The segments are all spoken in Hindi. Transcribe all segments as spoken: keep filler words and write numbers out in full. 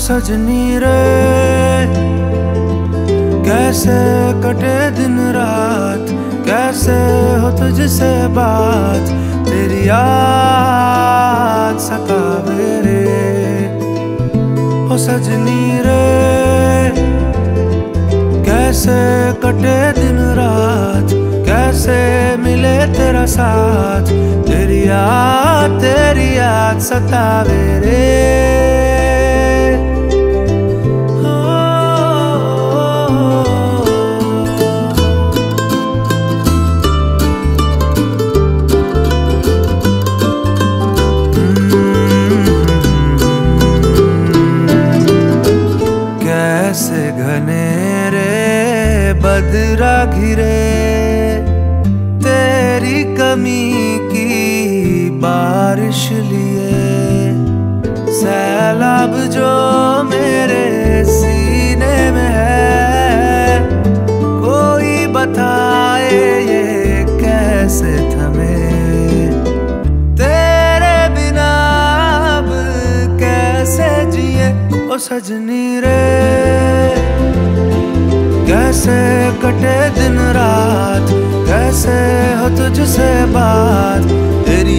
सजनी रे कैसे कटे दिन रात, कैसे हो तुझसे बात, तेरी याद सतावे रे। ओ सजनी रे कैसे कटे दिन रात, कैसे मिले तेरा साथ, तेरी याद तेरी याद सतावे रे। कैसे घनेरे बदरा घिरे तेरी कमी की बारिश लिए, सैलाब जो मेरे सीने में है, कोई बताए ये कैसे थमे, तेरे बिना अब कैसे जिए। ओ सजनी रे कैसे कटे दिन रात, कैसे हो तुझसे बात, तेरी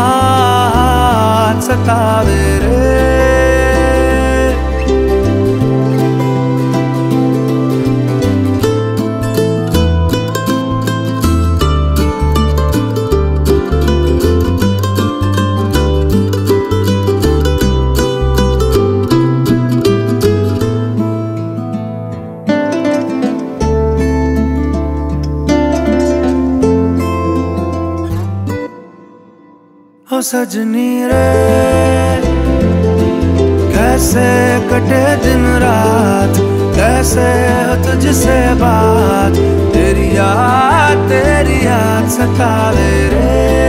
याद सतावे रे। ओ सजनी रे कैसे कटे दिन रात, कैसे हो तुझसे बात, तेरी याद तेरी याद सतावे रे।